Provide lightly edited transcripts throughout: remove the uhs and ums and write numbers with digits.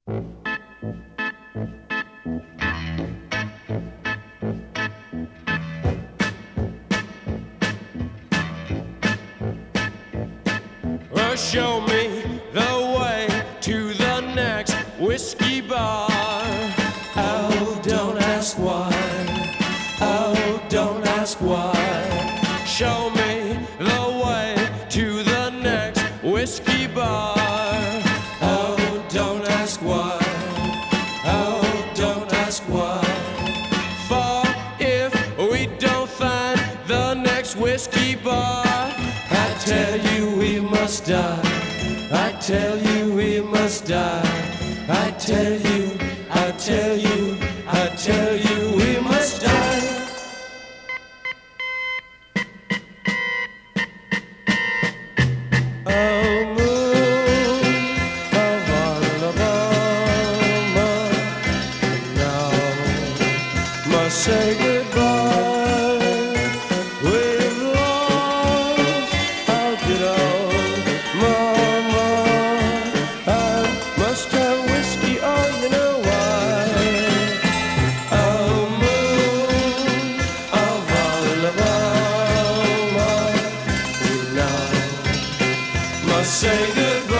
Well, show me the way to the next whiskey bar. Oh, don't ask why. Oh, don't ask why. Show me the way to the next whiskey bar. Oh, don't ask why. Oh, don't ask why. For if we don't find the next whiskey bar, I tell you we must die. I tell you we must die. I tell you, I tell you, I tell you we must die. Oh, moon of Alabama, now must say goodbye. We've lost our good old mama. I must have whiskey, oh, you know why. Oh, moon of Alabama, now must say goodbye.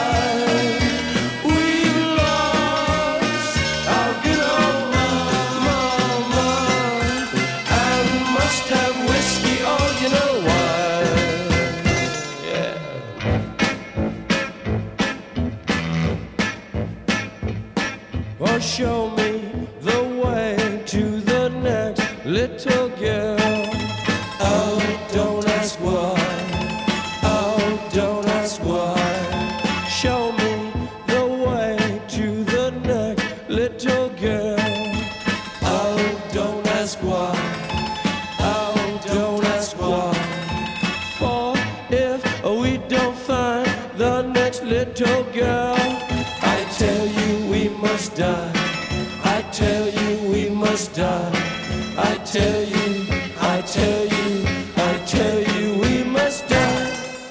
We've lost our good old mama. I must have whiskey, oh, you know why. Yeah. Well, show me the way to the next little girl. Oh, don't ask why. Oh, don't ask why. Show me the way to the next little girl. Oh, don't ask why. Oh, don't ask why. For if we don't find the next little girl, I tell you we must die. I tell you we must die. I tell you, I tell you, I tell you we must die.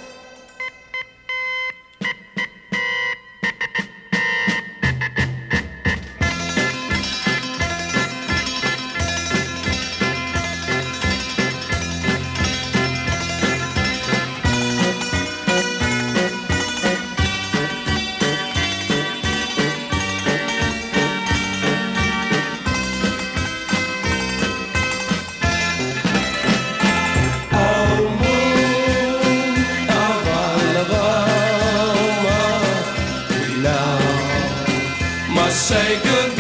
Oh, moon of Alabama, we now must say goodbye.